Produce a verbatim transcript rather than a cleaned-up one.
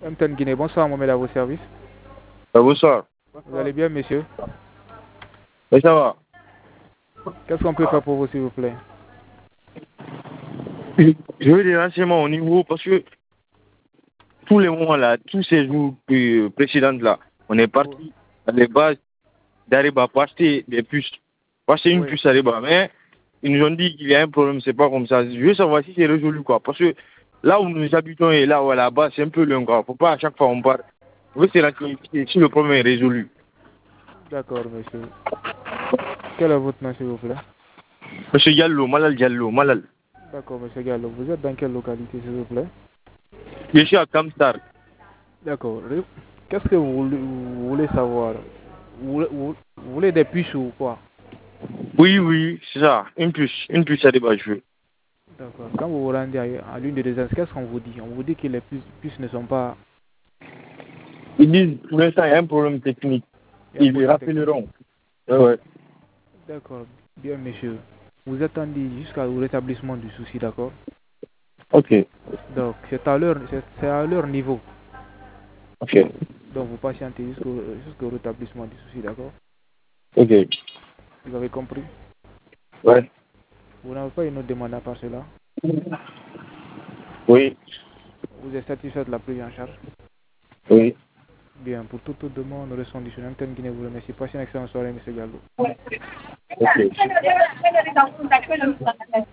M T N Guinée, bonsoir, Mohamed à vos services. Ah, bonsoir. Vous allez bien, monsieur? Oui, ça va. Qu'est-ce qu'on peut faire pour vous, s'il vous plaît? Je veux des renseignements au niveau, parce que tous les mois là, tous ces jours euh, précédents là, on est parti à les bases d'Ariba pour acheter des puces. Pour acheter une Oui. puce à Ariba, mais ils nous ont dit qu'il y a un problème, c'est pas comme ça. Je veux savoir si c'est résolu, quoi. Parce que là où nous habitons et là où à la base, c'est un peu loin, quoi. Faut pas à chaque fois on part. Je veux savoir si le problème est résolu. D'accord, monsieur. Quel est votre nom, s'il vous plaît? Monsieur Diallo, Malal Diallo, Malal. D'accord, monsieur Gallo. Vous êtes dans quelle localité, s'il vous plaît? Je suis à Kamstar. D'accord. Qu'est-ce que vous, vous voulez savoir? vous, vous, vous voulez des puces ou quoi? Oui, oui, c'est ça. Une puce, une puce à Ariba, je veux. D'accord. Quand vous vous rendez à, à l'une des résidences, qu'est-ce qu'on vous dit? On vous dit que les puces, puces ne sont pas... Ils disent, pour l'instant, il y a un problème technique. Ils les rappelleront. Ouais, ouais. D'accord. Bien, monsieur. Vous attendez jusqu'au rétablissement du souci, d'accord? Ok. Donc, c'est à leur, c'est à leur niveau. Ok. Donc, vous patientez jusqu'au jusqu'au rétablissement du souci, d'accord? Ok. Vous avez compris? Ouais. Vous n'avez pas une autre demande à part cela? Oui. Vous êtes satisfait de la prise en charge? Oui. Bien, pour toute autre demande, nous restons disponibles. M T N Guinée vous remercie. Passez une excellente soirée, monsieur Gallo. Ok.